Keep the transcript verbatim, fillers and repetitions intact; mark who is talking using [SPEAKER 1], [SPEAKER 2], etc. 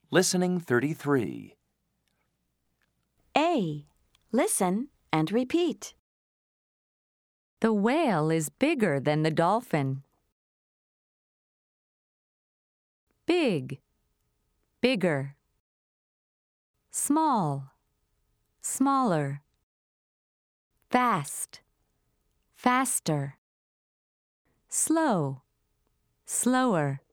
[SPEAKER 1] Listening thirty-three.
[SPEAKER 2] A. Listen and repeat.
[SPEAKER 3] The whale is bigger than the dolphin. Big, bigger. Small, smaller. Fast, faster. Slow, slower.